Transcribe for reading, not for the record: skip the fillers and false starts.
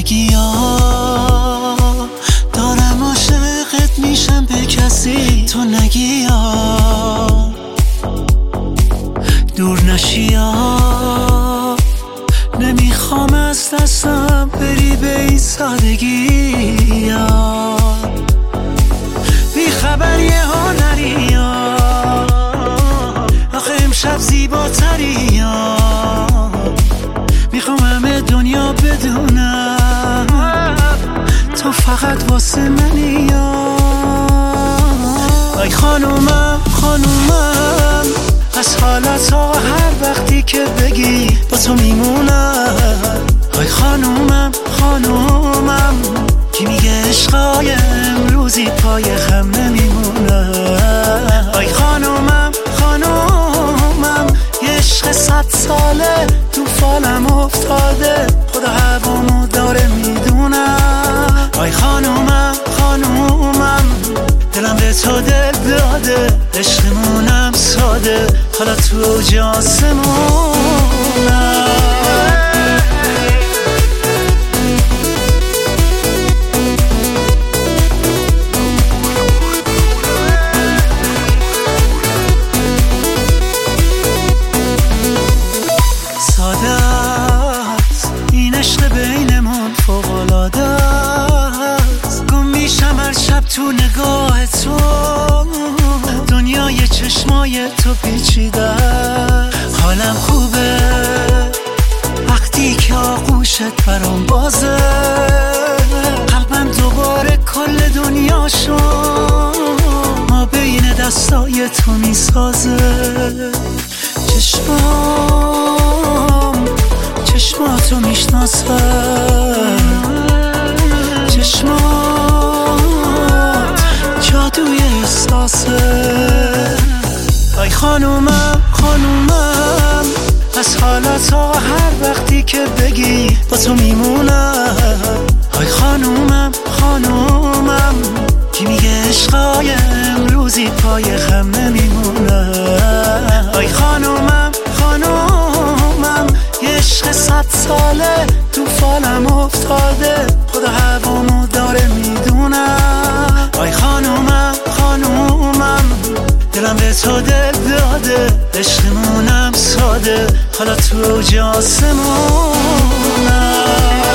نگی دارم عاشقت میشم به کسی تو نگی دور نشی نمیخوام از دستم بری به این سادگی بی خبری ها نری آخه امشب زیباتری میخوام همه دنیا بدونم تو فقط واسه منی ای خانومم خانومم از حالت ها هر وقتی که بگی با تو میمونم ای خانومم خانومم کی میگه عشقای امروزی پای خم نمیمونه ای خانومم خانومم یه عشق 100 ساله تو فالم افتاده خدا هوامو داره میدونم ای خانومم خانومم دلم به تو دل داده عشقمونم ساده حالا تو جاسمونم این عشق بینمون فوق‌العاده است گم میشم هر شب تو نگاه تو دنیای چشمای تو پیچیده حالم خوبه وقتی که آغوشت برام بازه قلبم دوباره کل دنیاشو ما بین دستای تو میسازه چشماتو میشناسم چشمات جادوی احساسه ای خانومم خانومم از حالت ها هر وقتی که بگی با تو میمونم ای خانومم خانومم کی میگه عشقای امروزی پای خم نمیمونه ای خانومم خانومم یه عشق 100 ساله تو فالم افتاده خدا هوامو داره میدونم ای خانومم خانومم دلم به تو دل داده عشقمونم ساده حالا تو جاسمونم